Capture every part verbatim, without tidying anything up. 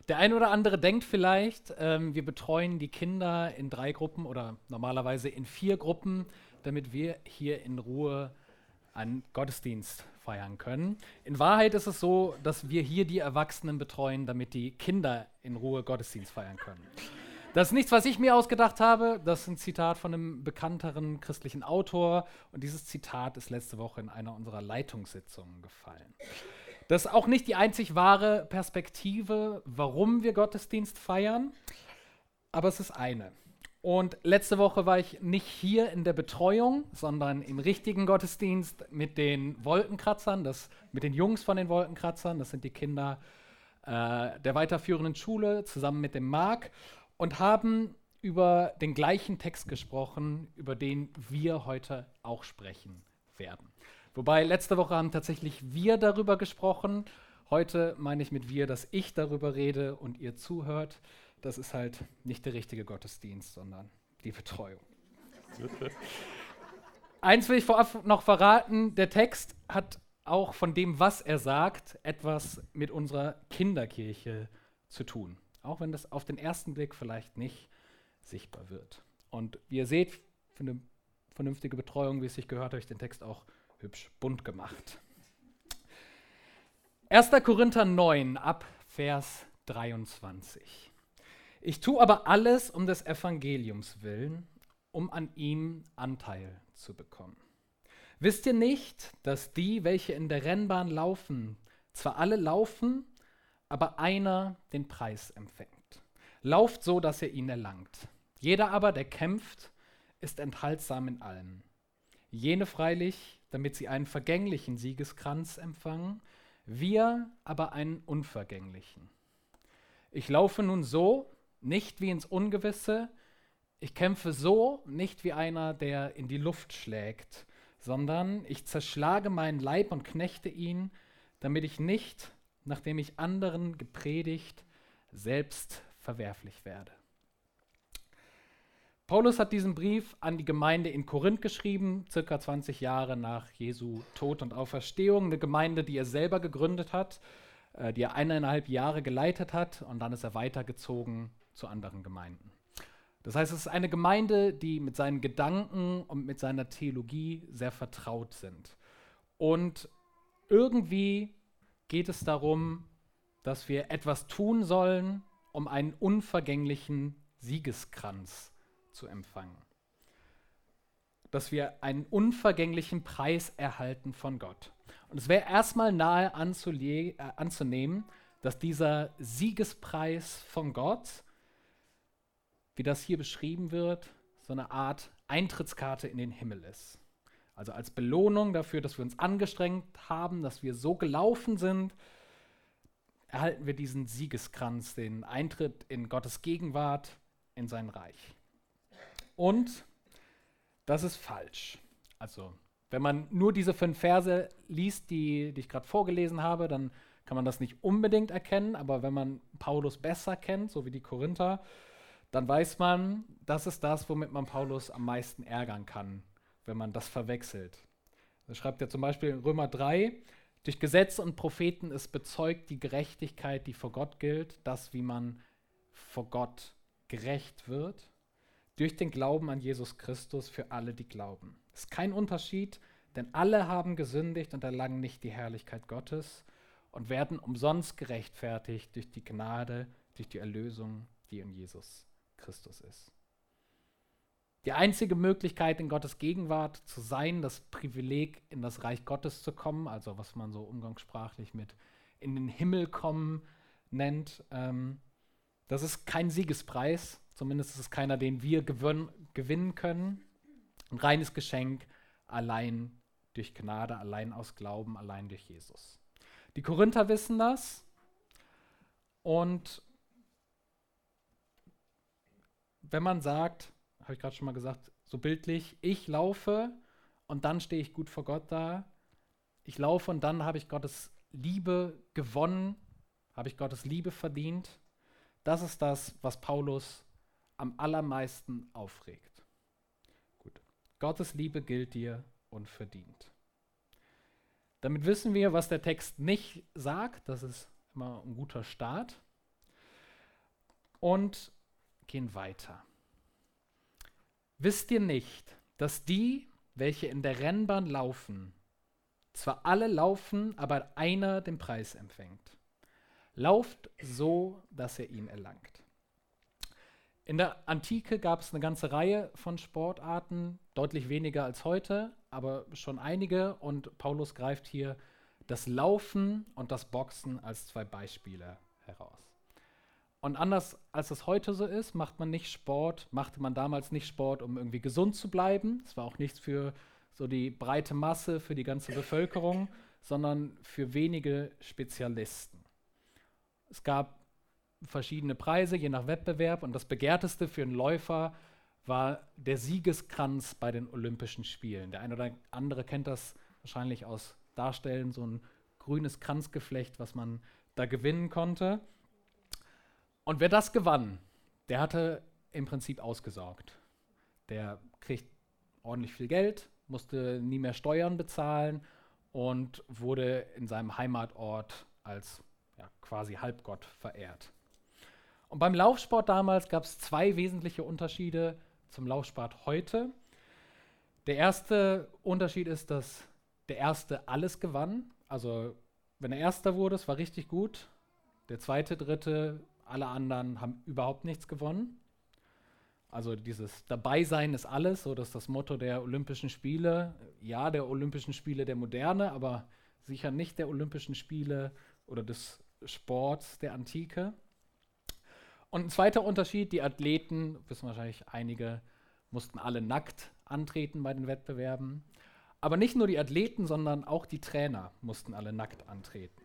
Der ein oder andere denkt vielleicht, ähm, wir betreuen die Kinder in drei Gruppen oder normalerweise in vier Gruppen, damit wir hier in Ruhe einen Gottesdienst feiern können. In Wahrheit ist es so, dass wir hier die Erwachsenen betreuen, damit die Kinder in Ruhe Gottesdienst feiern können. Das ist nichts, was ich mir ausgedacht habe. Das ist ein Zitat von einem bekannteren christlichen Autor. Und dieses Zitat ist letzte Woche in einer unserer Leitungssitzungen gefallen. Das ist auch nicht die einzig wahre Perspektive, warum wir Gottesdienst feiern, aber es ist eine. Und letzte Woche war ich nicht hier in der Betreuung, sondern im richtigen Gottesdienst mit den Wolkenkratzern, das, mit den Jungs von den Wolkenkratzern. Das sind die Kinder äh, der weiterführenden Schule zusammen mit dem Marc und haben über den gleichen Text gesprochen, über den wir heute auch sprechen werden. Wobei letzte Woche haben tatsächlich wir darüber gesprochen. Heute meine ich mit wir, dass ich darüber rede und ihr zuhört. Das ist halt nicht der richtige Gottesdienst, sondern die Betreuung. Eins will ich vorab noch verraten, der Text hat auch von dem, was er sagt, etwas mit unserer Kinderkirche zu tun. Auch wenn das auf den ersten Blick vielleicht nicht sichtbar wird. Und wie ihr seht, für eine vernünftige Betreuung, wie es sich gehört, habe ich den Text auch hübsch bunt gemacht. erster Korinther neun ab Vers dreiundzwanzig. Ich tue aber alles um des Evangeliums willen, um an ihm Anteil zu bekommen. Wisst ihr nicht, dass die, welche in der Rennbahn laufen, zwar alle laufen, aber einer den Preis empfängt? Lauft so, dass ihr ihn erlangt. Jeder aber, der kämpft, ist enthaltsam in allem. Jene freilich, damit sie einen vergänglichen Siegeskranz empfangen, wir aber einen unvergänglichen. Ich laufe nun so, nicht wie ins Ungewisse, ich kämpfe so, nicht wie einer, der in die Luft schlägt, sondern ich zerschlage meinen Leib und knechte ihn, damit ich nicht, nachdem ich anderen gepredigt, selbst verwerflich werde. Paulus hat diesen Brief an die Gemeinde in Korinth geschrieben, circa zwanzig Jahre nach Jesu Tod und Auferstehung. Eine Gemeinde, die er selber gegründet hat, äh, die er eineinhalb Jahre geleitet hat und dann ist er weitergezogen zu anderen Gemeinden. Das heißt, es ist eine Gemeinde, die mit seinen Gedanken und mit seiner Theologie sehr vertraut sind. Und irgendwie geht es darum, dass wir etwas tun sollen, um einen unvergänglichen Siegeskranz zu empfangen. Dass wir einen unvergänglichen Preis erhalten von Gott. Und es wäre erstmal nahe anzule- äh, anzunehmen, dass dieser Siegespreis von Gott, wie das hier beschrieben wird, so eine Art Eintrittskarte in den Himmel ist. Also als Belohnung dafür, dass wir uns angestrengt haben, dass wir so gelaufen sind, erhalten wir diesen Siegeskranz, den Eintritt in Gottes Gegenwart, in sein Reich. Und das ist falsch. Also, wenn man nur diese fünf Verse liest, die, die ich gerade vorgelesen habe, dann kann man das nicht unbedingt erkennen. Aber wenn man Paulus besser kennt, so wie die Korinther, dann weiß man, das ist das, womit man Paulus am meisten ärgern kann, wenn man das verwechselt. Da schreibt er zum Beispiel in Römer drei, durch Gesetz und Propheten ist bezeugt die Gerechtigkeit, die vor Gott gilt, das, wie man vor Gott gerecht wird, durch den Glauben an Jesus Christus für alle, die glauben. Es ist kein Unterschied, denn alle haben gesündigt und erlangen nicht die Herrlichkeit Gottes und werden umsonst gerechtfertigt durch die Gnade, durch die Erlösung, die in Jesus Christus ist. Die einzige Möglichkeit, in Gottes Gegenwart zu sein, das Privileg, in das Reich Gottes zu kommen, also was man so umgangssprachlich mit in den Himmel kommen nennt, ähm, das ist kein Siegespreis, zumindest ist es keiner, den wir gewön- gewinnen können. Ein reines Geschenk, allein durch Gnade, allein aus Glauben, allein durch Jesus. Die Korinther wissen das und wenn man sagt, habe ich gerade schon mal gesagt, so bildlich, ich laufe und dann stehe ich gut vor Gott da, ich laufe und dann habe ich Gottes Liebe gewonnen, habe ich Gottes Liebe verdient, das ist das, was Paulus am allermeisten aufregt. Gut. Gottes Liebe gilt dir unverdient. Damit wissen wir, was der Text nicht sagt. Das ist immer ein guter Start. und gehen weiter. Wisst ihr nicht, dass die, welche in der Rennbahn laufen, zwar alle laufen, aber einer den Preis empfängt? Lauft so, dass ihr ihn erlangt. In der Antike gab es eine ganze Reihe von Sportarten, deutlich weniger als heute, aber schon einige. Und Paulus greift hier das Laufen und das Boxen als zwei Beispiele heraus. Und anders als es heute so ist, macht man nicht Sport, machte man damals nicht Sport, um irgendwie gesund zu bleiben. Es war auch nichts für so die breite Masse, für die ganze Bevölkerung, sondern für wenige Spezialisten. Es gab verschiedene Preise, je nach Wettbewerb, und das begehrteste für einen Läufer war der Siegeskranz bei den Olympischen Spielen. Der eine oder andere kennt das wahrscheinlich aus Darstellen, so ein grünes Kranzgeflecht, was man da gewinnen konnte. Und wer das gewann, der hatte im Prinzip ausgesorgt. Der kriegt ordentlich viel Geld, musste nie mehr Steuern bezahlen und wurde in seinem Heimatort als ja, quasi Halbgott verehrt. Und beim Laufsport damals gab es zwei wesentliche Unterschiede zum Laufsport heute. Der erste Unterschied ist, dass der Erste alles gewann. Also wenn er Erster wurde, das war richtig gut. Der Zweite, Dritte, alle anderen haben überhaupt nichts gewonnen. Also dieses Dabeisein ist alles, so das ist das Motto der Olympischen Spiele. Ja, der Olympischen Spiele der Moderne, aber sicher nicht der Olympischen Spiele oder des Sports der Antike. Und ein zweiter Unterschied, die Athleten, wissen wahrscheinlich einige, mussten alle nackt antreten bei den Wettbewerben. Aber nicht nur die Athleten, sondern auch die Trainer mussten alle nackt antreten.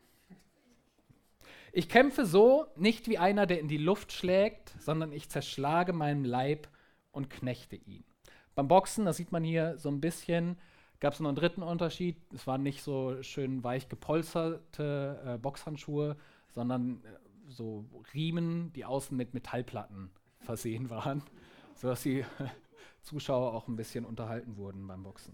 Ich kämpfe so, nicht wie einer, der in die Luft schlägt, sondern ich zerschlage meinen Leib und knechte ihn. Beim Boxen, das sieht man hier so ein bisschen, gab es noch einen dritten Unterschied. Es waren nicht so schön weich gepolsterte äh, Boxhandschuhe, sondern äh, so Riemen, die außen mit Metallplatten versehen waren, sodass die Zuschauer auch ein bisschen unterhalten wurden beim Boxen.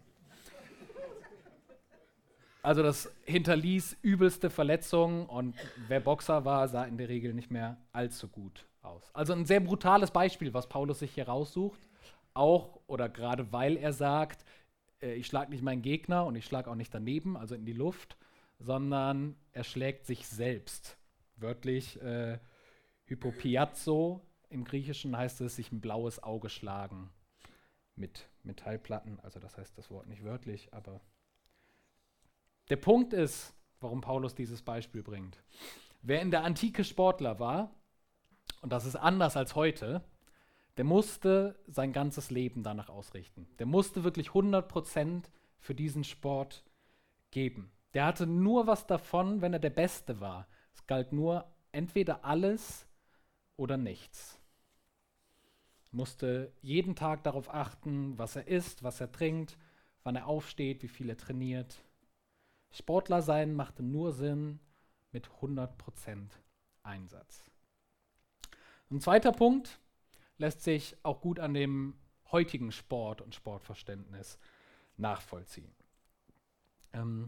Also das hinterließ übelste Verletzungen und wer Boxer war, sah in der Regel nicht mehr allzu gut aus. Also ein sehr brutales Beispiel, was Paulus sich hier raussucht, auch oder gerade weil er sagt, äh, ich schlage nicht meinen Gegner und ich schlage auch nicht daneben, also in die Luft, sondern er schlägt sich selbst. Wörtlich äh, hypopiazo, im Griechischen heißt es, sich ein blaues Auge schlagen mit Metallplatten, also das heißt das Wort nicht wörtlich, aber der Punkt ist, warum Paulus dieses Beispiel bringt. Wer in der Antike Sportler war, und das ist anders als heute, der musste sein ganzes Leben danach ausrichten. Der musste wirklich hundert Prozent für diesen Sport geben. Der hatte nur was davon, wenn er der Beste war. Es galt nur entweder alles oder nichts. Musste jeden Tag darauf achten, was er isst, was er trinkt, wann er aufsteht, wie viel er trainiert. Sportler sein machte nur Sinn mit hundert Prozent Einsatz. Ein zweiter Punkt lässt sich auch gut an dem heutigen Sport und Sportverständnis nachvollziehen. Ähm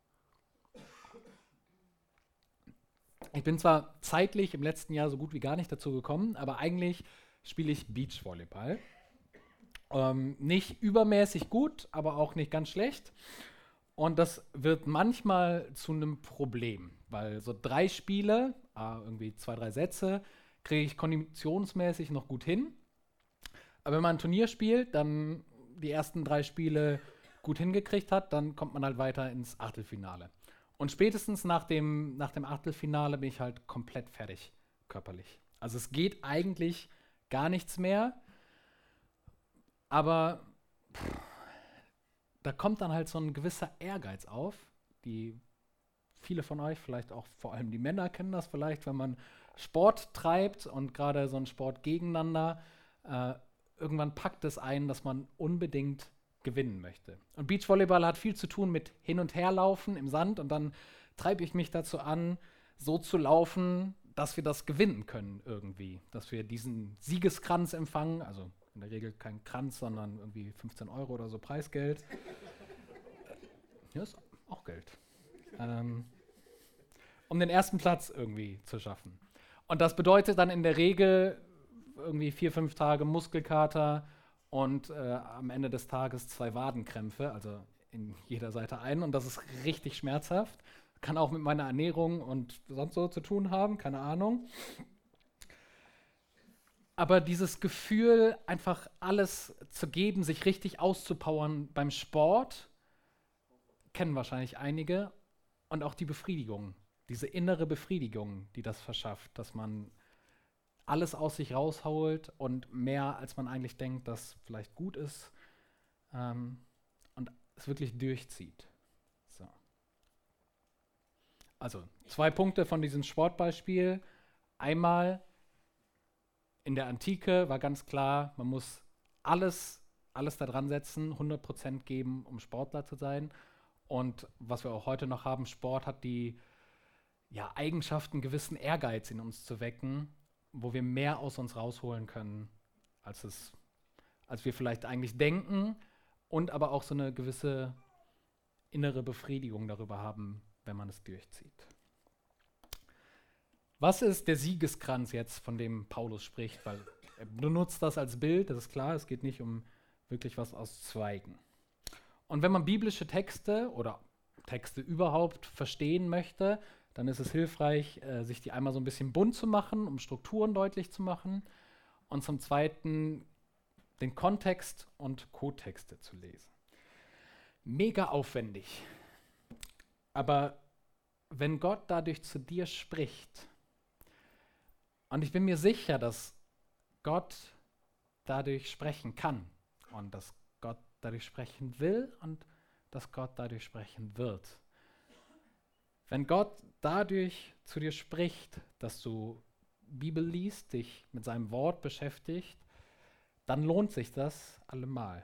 ich bin zwar zeitlich im letzten Jahr so gut wie gar nicht dazu gekommen, aber eigentlich spiele ich Beachvolleyball. Ähm, nicht übermäßig gut, aber auch nicht ganz schlecht. Und das wird manchmal zu einem Problem, weil so drei Spiele, ah, irgendwie zwei, drei Sätze, kriege ich konditionsmäßig noch gut hin. Aber wenn man ein Turnier spielt, dann die ersten drei Spiele gut hingekriegt hat, dann kommt man halt weiter ins Achtelfinale. Und spätestens nach dem, nach dem Achtelfinale bin ich halt komplett fertig, körperlich. Also es geht eigentlich gar nichts mehr, aber pff, da kommt dann halt so ein gewisser Ehrgeiz auf, die viele von euch, vielleicht auch vor allem die Männer kennen das vielleicht, wenn man Sport treibt und gerade so einen Sport gegeneinander, äh, irgendwann packt es ein, dass man unbedingt gewinnen möchte. Und Beachvolleyball hat viel zu tun mit Hin- und Herlaufen im Sand und dann treibe ich mich dazu an, so zu laufen, dass wir das gewinnen können irgendwie, dass wir diesen Siegeskranz empfangen, also in der Regel kein Kranz, sondern irgendwie fünfzehn Euro oder so Preisgeld. Ja, ist auch Geld. Ähm, um den ersten Platz irgendwie zu schaffen. Und das bedeutet dann in der Regel irgendwie vier, fünf Tage Muskelkater und äh, am Ende des Tages zwei Wadenkrämpfe, also in jeder Seite ein. Und das ist richtig schmerzhaft. Kann auch mit meiner Ernährung und sonst so zu tun haben, keine Ahnung. Aber dieses Gefühl, einfach alles zu geben, sich richtig auszupowern beim Sport, kennen wahrscheinlich einige. Und auch die Befriedigung, diese innere Befriedigung, die das verschafft, dass man alles aus sich rausholt und mehr, als man eigentlich denkt, dass vielleicht gut ist, ähm, und es wirklich durchzieht. So. Also zwei Punkte von diesem Sportbeispiel. Einmal, in der Antike war ganz klar, man muss alles, alles da dran setzen, hundert Prozent geben, um Sportler zu sein. Und was wir auch heute noch haben, Sport hat die ja, Eigenschaft, einen gewissen Ehrgeiz in uns zu wecken, wo wir mehr aus uns rausholen können, als, es, als wir vielleicht eigentlich denken, und aber auch so eine gewisse innere Befriedigung darüber haben, wenn man es durchzieht. Was ist der Siegeskranz jetzt, von dem Paulus spricht? Weil er benutzt das als Bild, das ist klar, es geht nicht um wirklich was aus Zweigen. Und wenn man biblische Texte oder Texte überhaupt verstehen möchte, dann ist es hilfreich, äh, sich die einmal so ein bisschen bunt zu machen, um Strukturen deutlich zu machen, und zum Zweiten den Kontext und Kodtexte zu lesen. Mega aufwendig. Aber wenn Gott dadurch zu dir spricht, und ich bin mir sicher, dass Gott dadurch sprechen kann und dass Gott dadurch sprechen will und dass Gott dadurch sprechen wird. Wenn Gott dadurch zu dir spricht, dass du Bibel liest, dich mit seinem Wort beschäftigt, dann lohnt sich das allemal.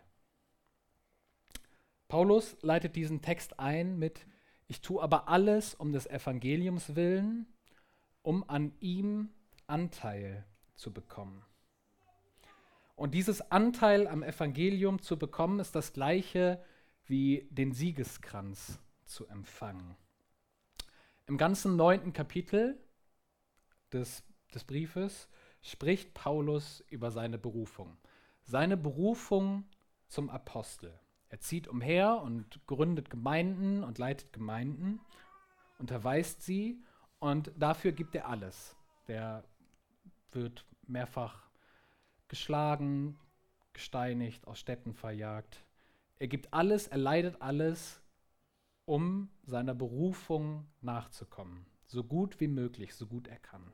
Paulus leitet diesen Text ein mit: Ich tue aber alles um des Evangeliums willen, um an ihm Anteil zu bekommen. Und dieses Anteil am Evangelium zu bekommen, ist das Gleiche wie den Siegeskranz zu empfangen. Im ganzen neunten Kapitel des, des Briefes spricht Paulus über seine Berufung. Seine Berufung zum Apostel. Er zieht umher und gründet Gemeinden und leitet Gemeinden, unterweist sie, und dafür gibt er alles. Der wird mehrfach geschlagen, gesteinigt, aus Städten verjagt. Er gibt alles, er leidet alles, um seiner Berufung nachzukommen. So gut wie möglich, so gut er kann.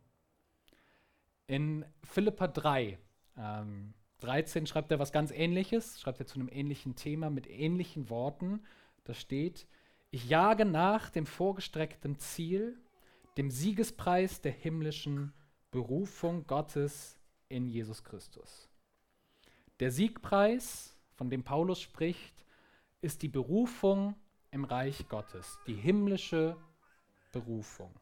In Philipper drei, ähm, dreizehn schreibt er was ganz Ähnliches, schreibt er zu einem ähnlichen Thema mit ähnlichen Worten. Da steht: Ich jage nach dem vorgestreckten Ziel, dem Siegespreis der himmlischen Berufung Gottes in Jesus Christus. Der Siegpreis, von dem Paulus spricht, ist die Berufung im Reich Gottes, die himmlische Berufung.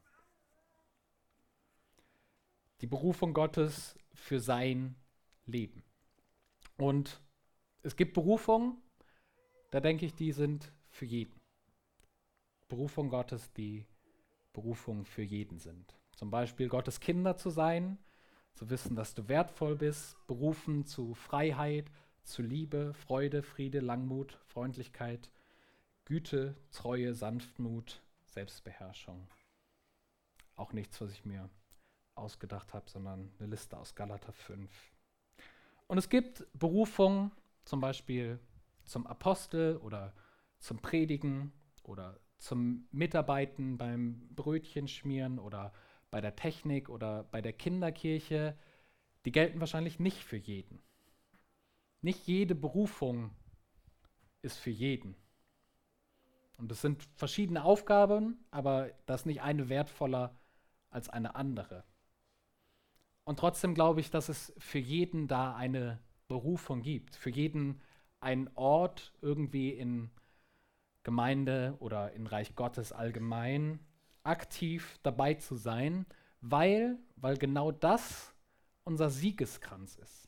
Die Berufung Gottes für sein Leben. Und es gibt Berufungen, da denke ich, die sind für jeden. Berufung Gottes, die Berufungen für jeden sind. Zum Beispiel Gottes Kinder zu sein, zu wissen, dass du wertvoll bist, berufen zu Freiheit, zu Liebe, Freude, Friede, Langmut, Freundlichkeit, Güte, Treue, Sanftmut, Selbstbeherrschung. Auch nichts, was ich mir ausgedacht habe, sondern eine Liste aus Galater fünf. Und es gibt Berufungen, zum Beispiel zum Apostel oder zum Predigen oder zum Mitarbeiten beim Brötchenschmieren oder bei der Technik oder bei der Kinderkirche, die gelten wahrscheinlich nicht für jeden. Nicht jede Berufung ist für jeden. Und es sind verschiedene Aufgaben, aber da ist nicht eine wertvoller als eine andere. Und trotzdem glaube ich, dass es für jeden da eine Berufung gibt. Für jeden einen Ort irgendwie in Gemeinde oder in Reich Gottes allgemein aktiv dabei zu sein, weil, weil genau das unser Siegeskranz ist.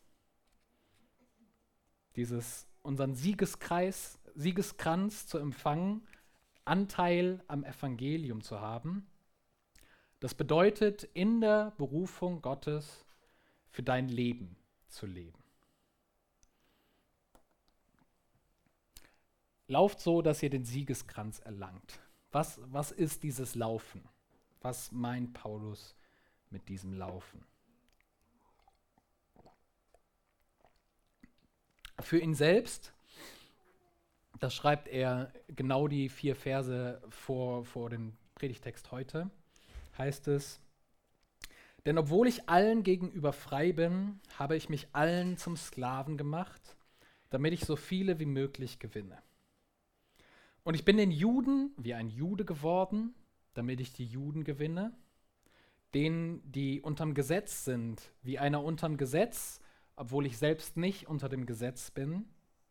Dieses, unseren Siegeskreis, Siegeskranz zu empfangen, Anteil am Evangelium zu haben. Das bedeutet, in der Berufung Gottes für dein Leben zu leben. Lauft so, dass ihr den Siegeskranz erlangt. Was, was ist dieses Laufen? Was meint Paulus mit diesem Laufen? Für ihn selbst, das schreibt er genau die vier Verse vor, vor dem Predigtext heute, heißt es: Denn obwohl ich allen gegenüber frei bin, habe ich mich allen zum Sklaven gemacht, damit ich so viele wie möglich gewinne. Und ich bin den Juden wie ein Jude geworden, damit ich die Juden gewinne, denen, die unterm Gesetz sind, wie einer unterm Gesetz, obwohl ich selbst nicht unter dem Gesetz bin,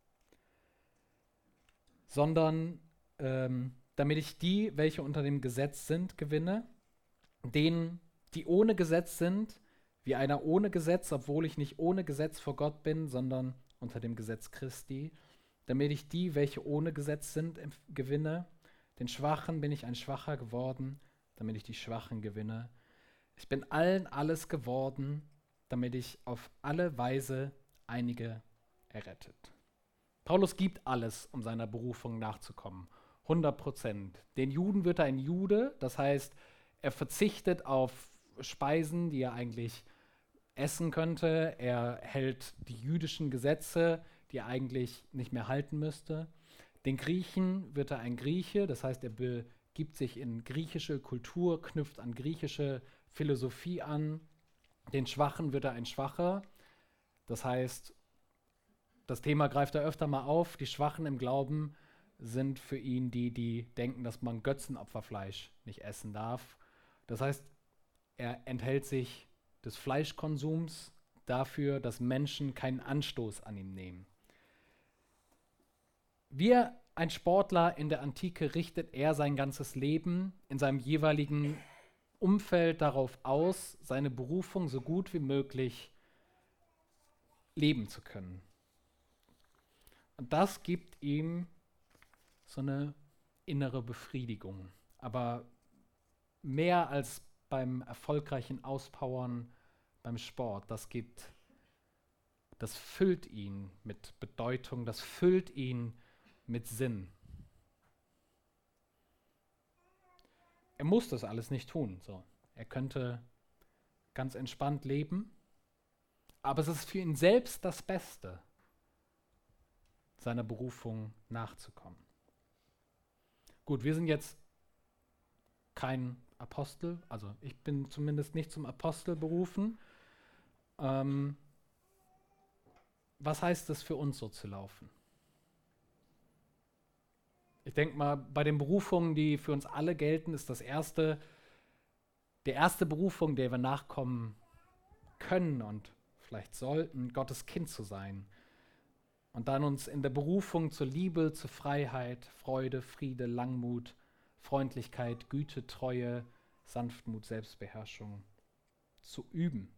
sondern ähm, damit ich die, welche unter dem Gesetz sind, gewinne, denen, die ohne Gesetz sind, wie einer ohne Gesetz, obwohl ich nicht ohne Gesetz vor Gott bin, sondern unter dem Gesetz Christi, damit ich die, welche ohne Gesetz sind, empf- gewinne. Den Schwachen bin ich ein Schwacher geworden, damit ich die Schwachen gewinne. Ich bin allen alles geworden, damit ich auf alle Weise einige errettet. Paulus gibt alles, um seiner Berufung nachzukommen. hundert Prozent. Den Juden wird er ein Jude, das heißt, er verzichtet auf Speisen, die er eigentlich essen könnte. Er hält die jüdischen Gesetze, die er eigentlich nicht mehr halten müsste. Den Griechen wird er ein Grieche, das heißt, er begibt sich in griechische Kultur, knüpft an griechische Philosophie an. Den Schwachen wird er ein Schwacher, das heißt, das Thema greift er öfter mal auf. Die Schwachen im Glauben sind für ihn die, die denken, dass man Götzenopferfleisch nicht essen darf. Das heißt, er enthält sich des Fleischkonsums dafür, dass Menschen keinen Anstoß an ihm nehmen. Wie ein Sportler in der Antike richtet er sein ganzes Leben in seinem jeweiligen Umfeld darauf aus, seine Berufung so gut wie möglich leben zu können. Und das gibt ihm so eine innere Befriedigung. Aber mehr als beim erfolgreichen Auspowern beim Sport, das gibt, das füllt ihn mit Bedeutung, das füllt ihn mit Sinn. Er muss das alles nicht tun. So. Er könnte ganz entspannt leben, aber es ist für ihn selbst das Beste, seiner Berufung nachzukommen. Gut, wir sind jetzt kein Apostel, also ich bin zumindest nicht zum Apostel berufen. Ähm, was heißt es für uns so zu laufen? Ich denke mal, bei den Berufungen, die für uns alle gelten, ist das erste, der erste Berufung, der wir nachkommen können und vielleicht sollten, Gottes Kind zu sein. Und dann uns in der Berufung zur Liebe, zur Freiheit, Freude, Friede, Langmut, Freundlichkeit, Güte, Treue, Sanftmut, Selbstbeherrschung zu üben.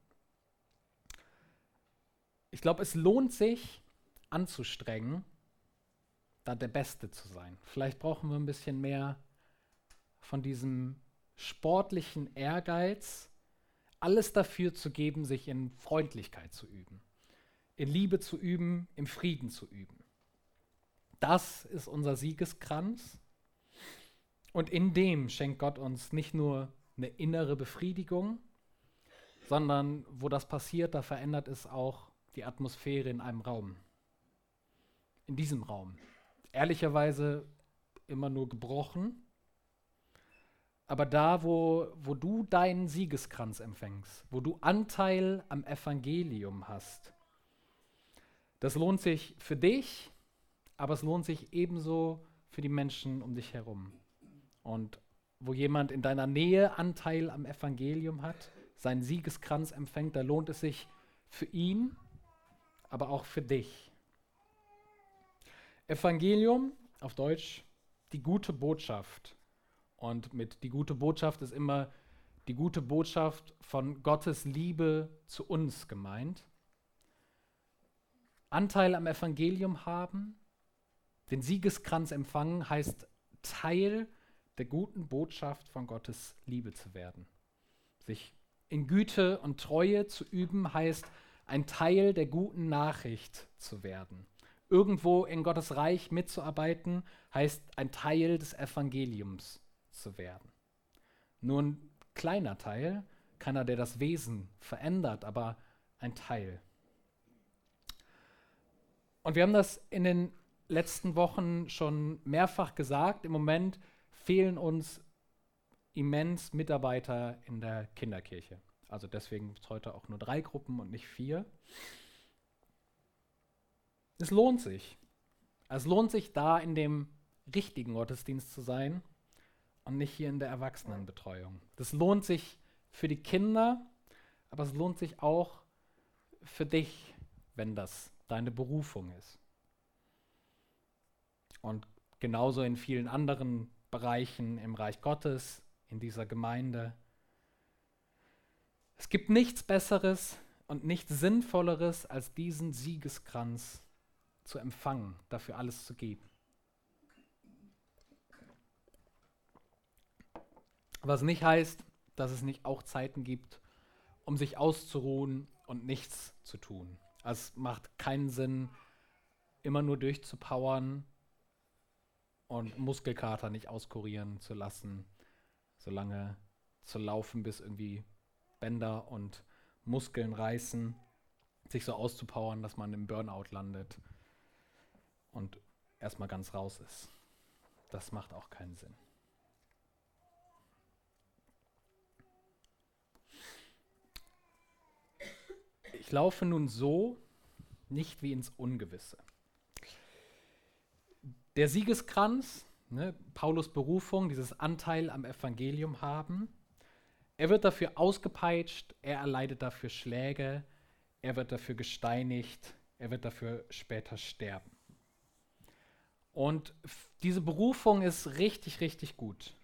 Ich glaube, es lohnt sich anzustrengen, da der Beste zu sein. Vielleicht brauchen wir ein bisschen mehr von diesem sportlichen Ehrgeiz, alles dafür zu geben, sich in Freundlichkeit zu üben, in Liebe zu üben, im Frieden zu üben. Das ist unser Siegeskranz. Und in dem schenkt Gott uns nicht nur eine innere Befriedigung, sondern wo das passiert, da verändert es auch die Atmosphäre in einem Raum. In diesem Raum. Ehrlicherweise immer nur gebrochen. Aber da, wo, wo du deinen Siegeskranz empfängst, wo du Anteil am Evangelium hast, das lohnt sich für dich, aber es lohnt sich ebenso für die Menschen um dich herum. Und wo jemand in deiner Nähe Anteil am Evangelium hat, seinen Siegeskranz empfängt, da lohnt es sich für ihn, aber auch für dich. Evangelium, auf Deutsch, die gute Botschaft. Und mit die gute Botschaft ist immer die gute Botschaft von Gottes Liebe zu uns gemeint. Anteil am Evangelium haben, den Siegeskranz empfangen, heißt Teil der guten Botschaft von Gottes Liebe zu werden. Sich in Güte und Treue zu üben, heißt, ein Teil der guten Nachricht zu werden. Irgendwo in Gottes Reich mitzuarbeiten, heißt, ein Teil des Evangeliums zu werden. Nur ein kleiner Teil, keiner, der das Wesen verändert, aber ein Teil. Und wir haben das in den letzten Wochen schon mehrfach gesagt. Im Moment fehlen uns immens Mitarbeiter in der Kinderkirche. Also deswegen gibt es heute auch nur drei Gruppen und nicht vier. Es lohnt sich. Es lohnt sich, da in dem richtigen Gottesdienst zu sein und nicht hier in der Erwachsenenbetreuung. Das lohnt sich für die Kinder, aber es lohnt sich auch für dich, wenn das deine Berufung ist. Und genauso in vielen anderen Bereichen im Reich Gottes, in dieser Gemeinde. Es gibt nichts Besseres und nichts Sinnvolleres, als diesen Siegeskranz zu empfangen, dafür alles zu geben. Was nicht heißt, dass es nicht auch Zeiten gibt, um sich auszuruhen und nichts zu tun. Es macht keinen Sinn, immer nur durchzupowern und Muskelkater nicht auskurieren zu lassen, solange zu laufen, bis irgendwie Bänder und Muskeln reißen, sich so auszupowern, dass man im Burnout landet und erstmal ganz raus ist. Das macht auch keinen Sinn. Ich laufe nun so, nicht wie ins Ungewisse. Der Siegeskranz, ne, Paulus Berufung, dieses Anteil am Evangelium haben, er wird dafür ausgepeitscht, er erleidet dafür Schläge, er wird dafür gesteinigt, er wird dafür später sterben. Und f- diese Berufung ist richtig, richtig gut.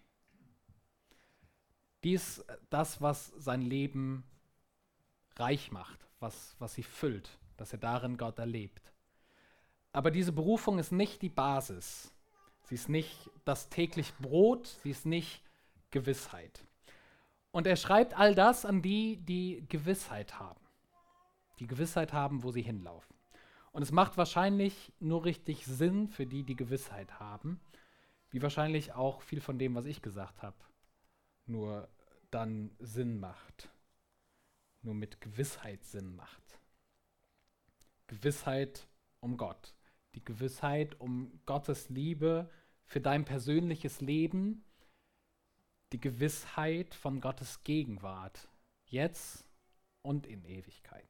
Die ist das, was sein Leben reich macht, was, was sie füllt, dass er darin Gott erlebt. Aber diese Berufung ist nicht die Basis. Sie ist nicht das tägliche Brot, sie ist nicht Gewissheit. Und er schreibt all das an die, die Gewissheit haben. Die Gewissheit haben, wo sie hinlaufen. Und es macht wahrscheinlich nur richtig Sinn für die, die Gewissheit haben, wie wahrscheinlich auch viel von dem, was ich gesagt habe, nur dann Sinn macht. Nur mit Gewissheit Sinn macht. Gewissheit um Gott. Die Gewissheit um Gottes Liebe für dein persönliches Leben. Die Gewissheit von Gottes Gegenwart. Jetzt und in Ewigkeit.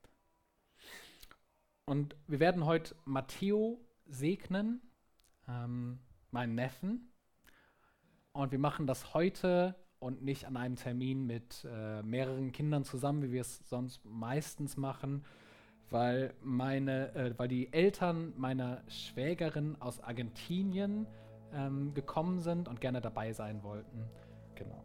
Und wir werden heute Matteo segnen, ähm, meinen Neffen. Und wir machen das heute und nicht an einem Termin mit äh, mehreren Kindern zusammen, wie wir es sonst meistens machen, weil, meine, äh, weil die Eltern meiner Schwägerin aus Argentinien ähm, gekommen sind und gerne dabei sein wollten. Genau.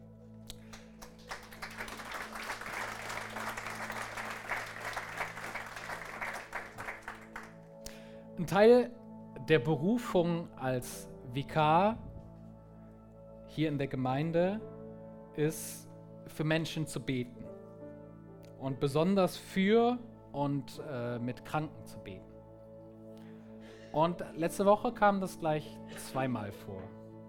Ein Teil der Berufung als Vikar hier in der Gemeinde ist, für Menschen zu beten. Und besonders für und äh, mit Kranken zu beten. Und letzte Woche kam das gleich zweimal vor.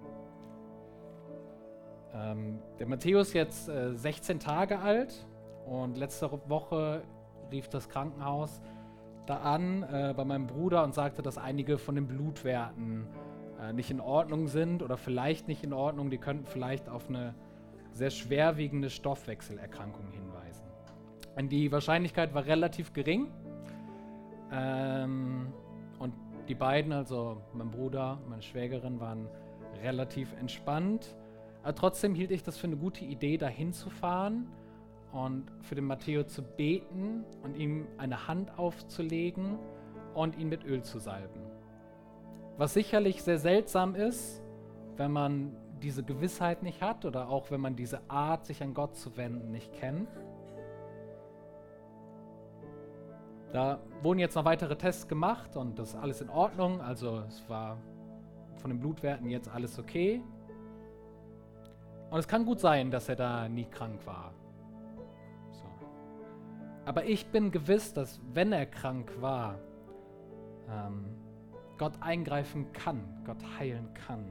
Ähm, der Matthäus ist jetzt äh, sechzehn Tage alt und letzte Woche rief das Krankenhaus da an äh, bei meinem Bruder und sagte, dass einige von den Blutwerten äh, nicht in Ordnung sind oder vielleicht nicht in Ordnung. Die könnten vielleicht auf eine sehr schwerwiegende Stoffwechselerkrankung hinweisen. Und die Wahrscheinlichkeit war relativ gering. Ähm, und die beiden, also mein Bruder und meine Schwägerin, waren relativ entspannt. Aber trotzdem hielt ich das für eine gute Idee, da hinzufahren und für den Matteo zu beten und ihm eine Hand aufzulegen und ihn mit Öl zu salben. Was sicherlich sehr seltsam ist, wenn man diese Gewissheit nicht hat oder auch wenn man diese Art, sich an Gott zu wenden, nicht kennt. Da wurden jetzt noch weitere Tests gemacht und das ist alles in Ordnung. Also es war von den Blutwerten jetzt alles okay. Und es kann gut sein, dass er da nie krank war. Aber ich bin gewiss, dass wenn er krank war, ähm, Gott eingreifen kann, Gott heilen kann.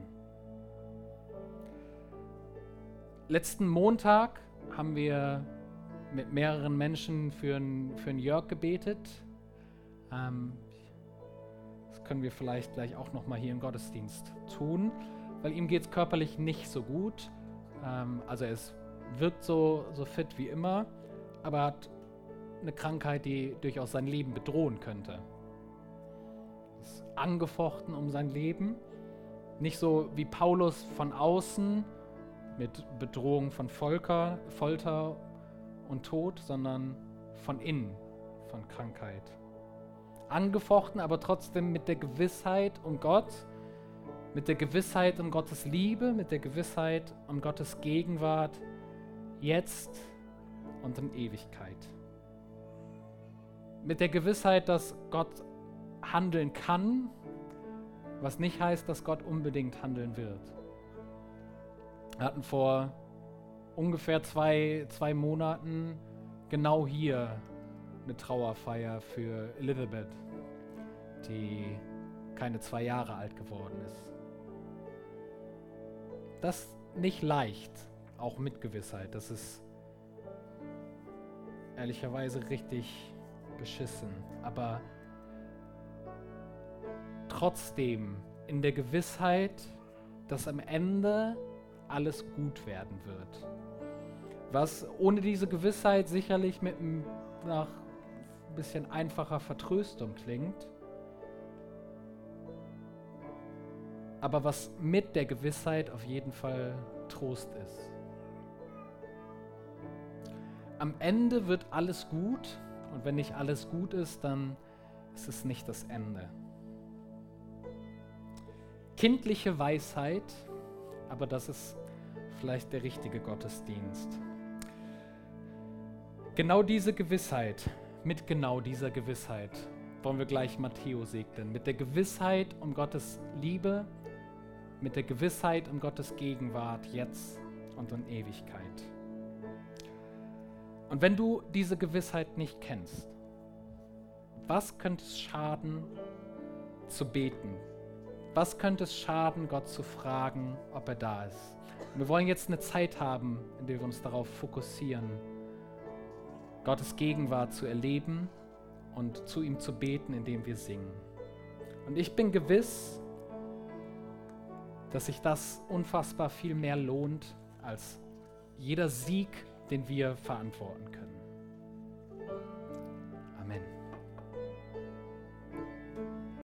Letzten Montag haben wir mit mehreren Menschen für einen für einen Jörg gebetet. Ähm, das können wir vielleicht gleich auch nochmal hier im Gottesdienst tun, weil ihm geht es körperlich nicht so gut. Ähm, also er ist, wirkt so, so fit wie immer, aber hat eine Krankheit, die durchaus sein Leben bedrohen könnte. Ist angefochten um sein Leben. Nicht so wie Paulus von außen mit Bedrohung von Volker, Folter und Tod, sondern von innen, von Krankheit. Angefochten, aber trotzdem mit der Gewissheit um Gott, mit der Gewissheit um Gottes Liebe, mit der Gewissheit um Gottes Gegenwart, jetzt und in Ewigkeit. Mit der Gewissheit, dass Gott handeln kann, was nicht heißt, dass Gott unbedingt handeln wird. Wir hatten vor ungefähr zwei, zwei Monaten genau hier eine Trauerfeier für Elizabeth, die keine zwei Jahre alt geworden ist. Das nicht leicht, auch mit Gewissheit. Das ist ehrlicherweise richtig beschissen. Aber trotzdem in der Gewissheit, dass am Ende alles gut werden wird. Was ohne diese Gewissheit sicherlich mit einem nach ein bisschen einfacher Vertröstung klingt. Aber was mit der Gewissheit auf jeden Fall Trost ist. Am Ende wird alles gut und wenn nicht alles gut ist, dann ist es nicht das Ende. Kindliche Weisheit, aber das ist vielleicht der richtige Gottesdienst. Genau diese Gewissheit, mit genau dieser Gewissheit wollen wir gleich Matthäus segnen. Mit der Gewissheit um Gottes Liebe, mit der Gewissheit um Gottes Gegenwart jetzt und in Ewigkeit. Und wenn du diese Gewissheit nicht kennst, was könnte es schaden, zu beten? Was könnte es schaden, Gott zu fragen, ob er da ist? Und wir wollen jetzt eine Zeit haben, in der wir uns darauf fokussieren, Gottes Gegenwart zu erleben und zu ihm zu beten, indem wir singen. Und ich bin gewiss, dass sich das unfassbar viel mehr lohnt als jeder Sieg, den wir verantworten können.